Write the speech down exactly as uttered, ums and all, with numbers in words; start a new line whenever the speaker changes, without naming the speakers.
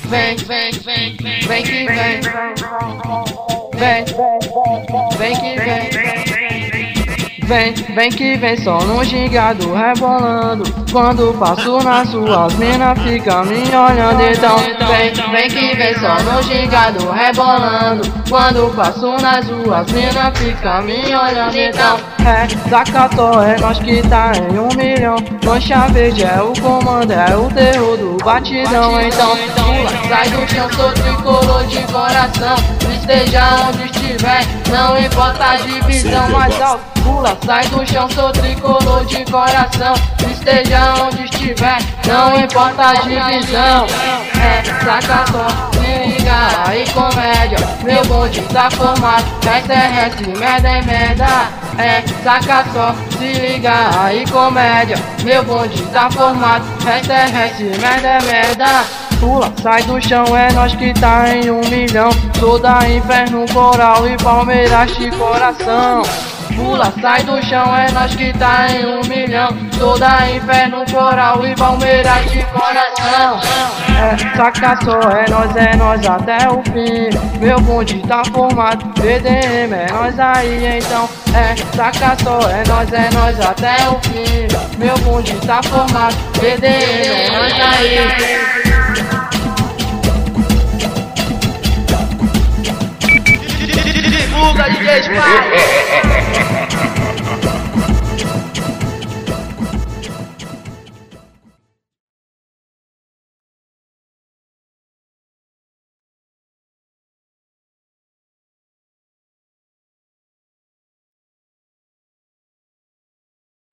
vem, vem, vem, vem que vem, vem, vem que vem. Vem, vem que vem só no gingado rebolando. Quando passo nas suas mina fica me olhando. Então vem, vem que vem só no gingado rebolando. Quando passo nas ruas mina fica me olhando. Então é Zacató, é nós que tá em um milhão. Mancha verde é o comando, é o terror do batidão. Então pula, sai do chão, sou tricolor de coração. Esteja onde estiver, não importa a divisão mais alta. Pula, sai do chão, sou tricolor de coração. Esteja onde estiver, não importa a divisão. É Zacató, se liga aí comédia. Meu bonde tá formado, é terrestre, merda é merda. É Zacató, se liga aí comédia. Meu bonde tá formado, é terrestre, merda é merda. Pula, sai do chão, é nós que tá em um milhão. Sou da Inferno, Coral e Palmeiras de coração. Pula, sai do chão, é nós que tá em um milhão. Sou da Inferno, Coral e Palmeiras de coração. É Zacató, é nós, é nós até o fim. Meu bonde tá formado, B D M é nós aí então. É Zacató, é nós, é nós até o fim. Meu bonde tá formado, B D M é nós aí. Divulga, D J Spy!